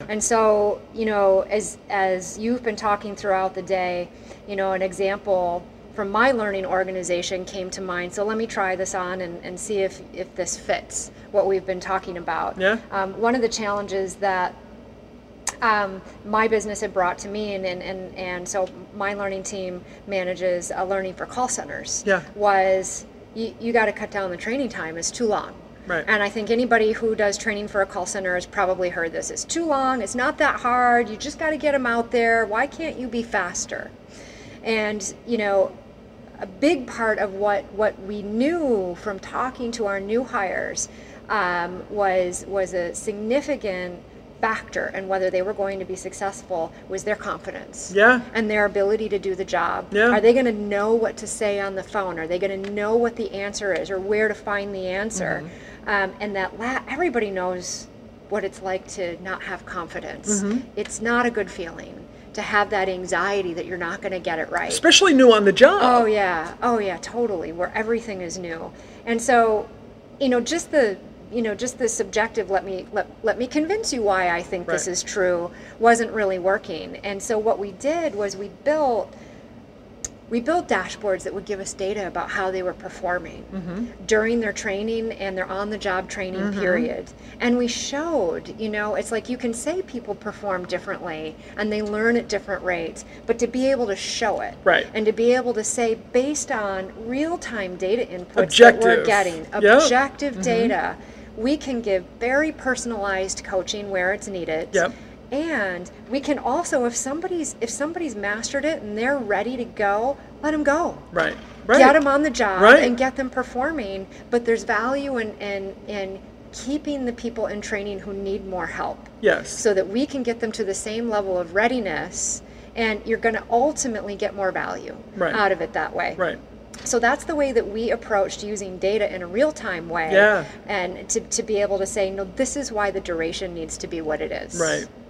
And so, as you've been talking throughout the day, an example from my learning organization came to mind. So let me try this on and see if this fits what we've been talking about. Yeah. One of the challenges that my business had brought to me, and so my learning team manages learning for call centers, Yeah. was you got to cut down the training time. It's too long. Right. And I think anybody who does training for a call center has probably heard this. It's too long. It's not that hard. You just got to get them out there. Why can't you be faster? And, a big part of what we knew from talking to our new hires was a significant factor in whether they were going to be successful was their confidence. Yeah. And their ability to do the job. Yeah. Are they going to know what to say on the phone? Are they going to know what the answer is or where to find the answer? And that everybody knows what it's like to not have confidence. It's not a good feeling to have that anxiety that you're not going to get it right. Especially new on the job. Oh yeah, totally, where everything is new. And so, just the subjective, let me convince you why I think this is true, wasn't really working. And so what we did was we built dashboards that would give us data about how they were performing during their training and their on-the-job training period. And we showed, it's like you can say people perform differently and they learn at different rates, but to be able to show it, and to be able to say, based on real-time data inputs that we're getting, objective data, we can give very personalized coaching where it's needed. And we can also, if somebody's mastered it and they're ready to go, let them go. Right. Get them on the job and get them performing. But there's value in keeping the people in training who need more help. Yes. So that we can get them to the same level of readiness, and you're going to ultimately get more value out of it that way. Right. So that's the way that we approached using data in a real-time way, and to be able to say, no, this is why the duration needs to be what it is. Right.